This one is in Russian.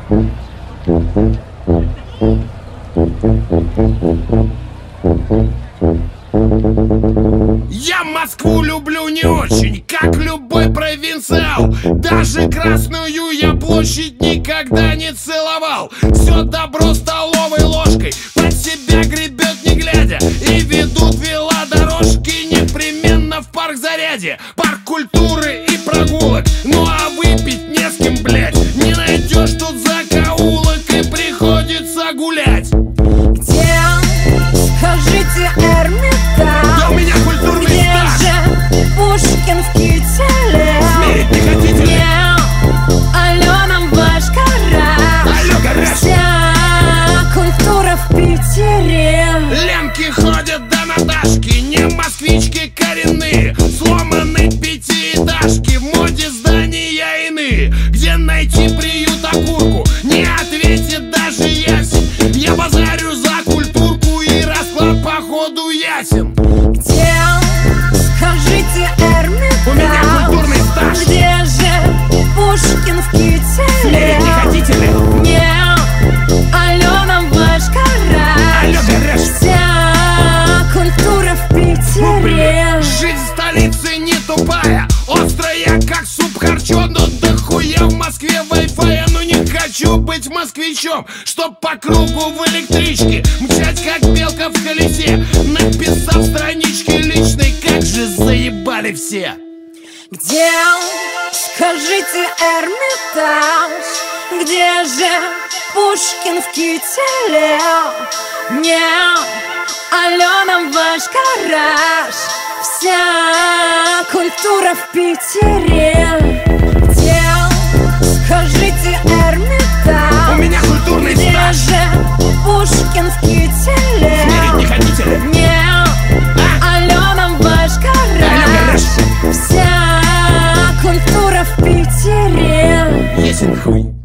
Я Москву люблю не очень, как любой провинциал. Даже Красную я площадь никогда не целовал. Все добро столовой ложкой под себя гребет не глядя. И ведут велодорожки непременно в парк Зарядье, парк культуры и прогулок. Ну а выпить не с кем, блять, не найдешь тут закоулок, и приходится гулять. Где, скажите, Эрмитаж? Да у меня культурный Где стаж. же Пушкин в Кителе? Смереть не хотите ли? Алена ваш гараж. Алло, гараж. Вся культура в Питере. Ленки ходят до Наташки, не москвички коренные. Сломаны пятиэтажки, в моде здания иные. Где найти приют окурку, не ответит даже ясен. Я базарю за культурку, и расклад походу ясен. Где, скажите, Эрмитаж? У меня культурный стаж. Где же Пушкин в Кителе? Смереть не хотите ли? Алена ваш гараж. Алло, гараж. Вся культура в Питере. Жизнь в столице не тупая, острая, как суп харчо. Но дохуя в Москве вай-фая, но не хочу быть москвичом, чтоб по кругу в электричке мчать, как белка в колесе, написав странички личной. Как же заебали все. Где, скажите, Эрмитаж? Где же Пушкин в Кителе? Алена ваш гараж. Вся культура в Питере. Где, скажите, Эрмитаж? У меня культурный Где стаж. же Пушкин в Кителе? Смереть не хотите ли? Алена ваш гараж. Вся культура в Питере. Ясен хуй.